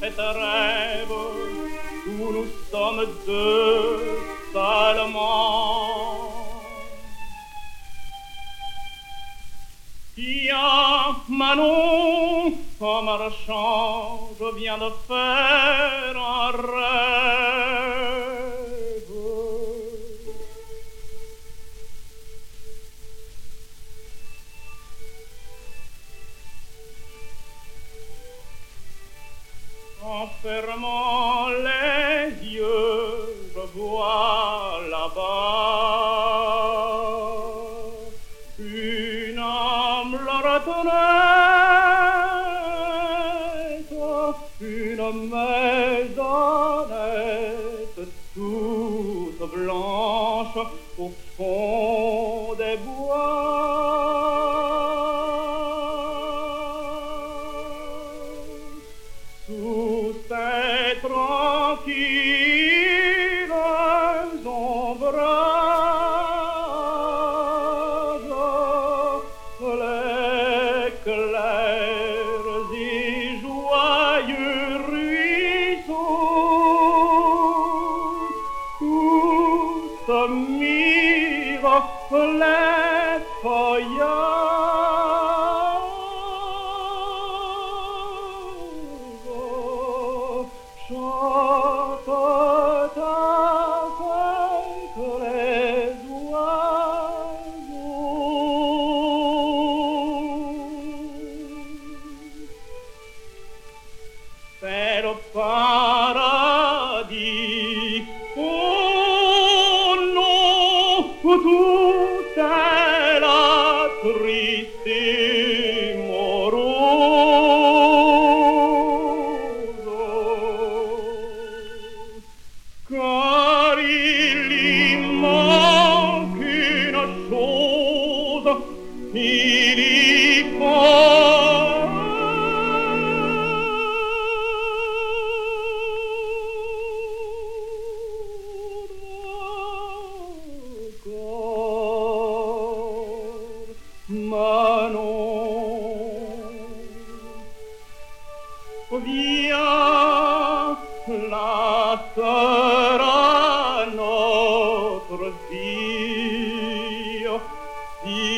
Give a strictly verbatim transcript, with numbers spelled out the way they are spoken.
fait un rêve où nous sommes deux seulement. Tiens, Manon, en marchant, je viens de faire un rêve. En fermant les yeux, je vois là-bas une âme lorettonnette, une maisonnette toute blanche au fond des bois. Sous ces tranquilles ombrages, les clairs et joyeux ruisseaux, où se mirent les feuillages, chantent avec les oiseaux. C'est le paradis, oh non, tout est là triste et morose, car il y manque une chose, il y Manon, viens, la sera notre fille, si